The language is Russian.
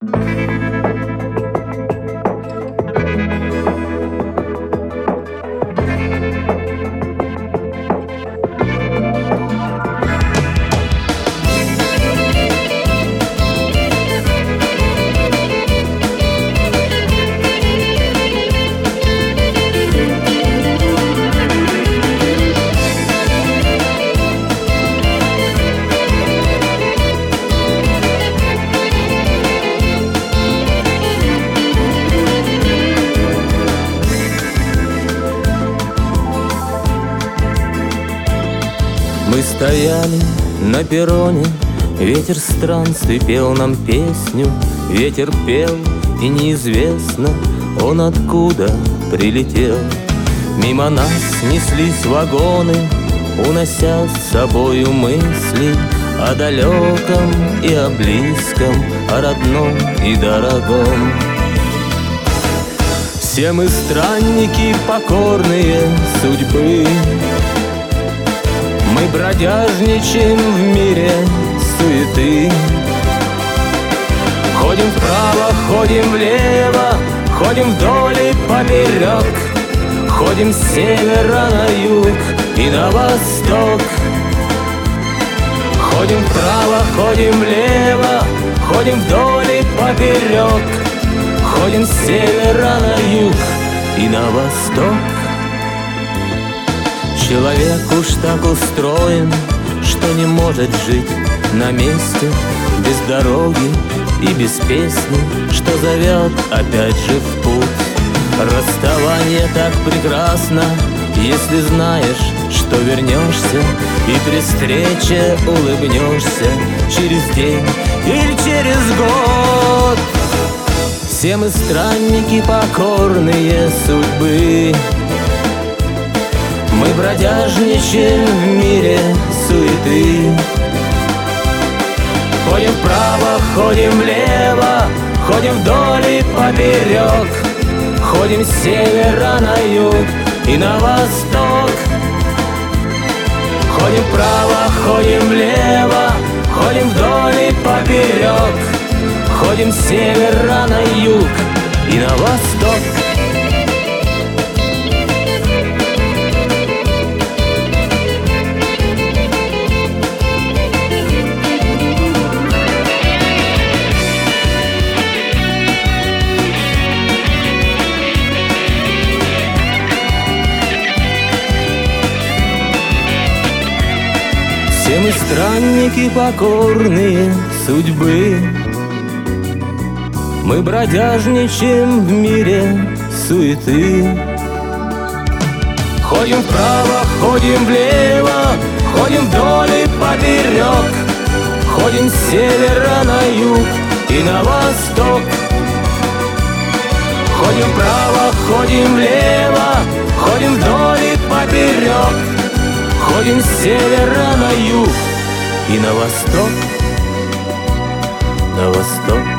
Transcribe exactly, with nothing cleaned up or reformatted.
Мы стояли на перроне, ветер странствий пел нам песню. Ветер пел, и неизвестно, он откуда прилетел. Мимо нас неслись вагоны, унося с собою мысли о далеком и о близком, о родном и дорогом. Все мы странники, покорные судьбы. Мы бродяжничаем в мире суеты. Ходим вправо, ходим влево, ходим вдоль и поперек. Ходим с севера на юг и на восток. Ходим вправо, ходим влево, ходим вдоль и поперек. Ходим с севера на юг и на восток. Человек уж так устроен, что не может жить на месте, без дороги и без песни, что зовет опять же в путь. Расставание так прекрасно, если знаешь, что вернешься, и при встрече улыбнешься через день или через год. Все мы странники, покорные судьбы. Мы бродяжничаем в мире суеты. Ходим вправо, ходим влево, ходим вдоль и поперек. Ходим с севера на юг и на восток. Ходим вправо, ходим влево, ходим вдоль и поперек. Ходим с севера на юг и на восток. Все мы странники, покорные судьбы. Мы бродяжничаем в мире суеты. Ходим вправо, ходим влево, ходим вдоль и поперек. Ходим с севера на юг и на восток. Ходим вправо, ходим влево, ходим вдоль и поперек. Ходим с севера на юг и на восток, на восток.